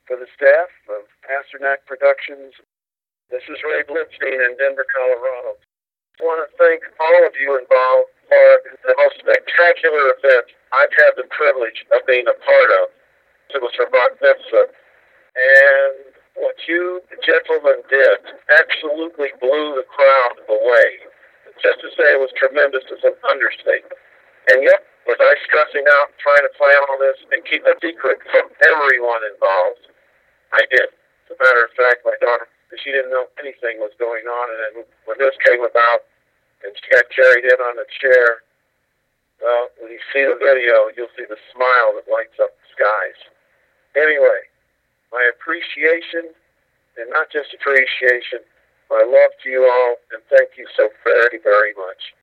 for the staff of Pasternak Productions. This is Ray Blitstein in Denver, Colorado. I want to thank all of you involved for the most spectacular event I've had the privilege of being a part of. It was for Bar Mitzvah. And what you gentlemen did absolutely blew the crowd away. Just to say it was tremendous is an understatement. And yet, was I stressing out trying to plan all this and keep a secret from everyone involved? I did. As a matter of fact, my daughter, she didn't know anything was going on, and then when this came about and she got carried in on a chair, well, when you see the video, you'll see the smile that lights up the skies. Anyway, my appreciation, and not just appreciation, my love to you all, and thank you so very, very much.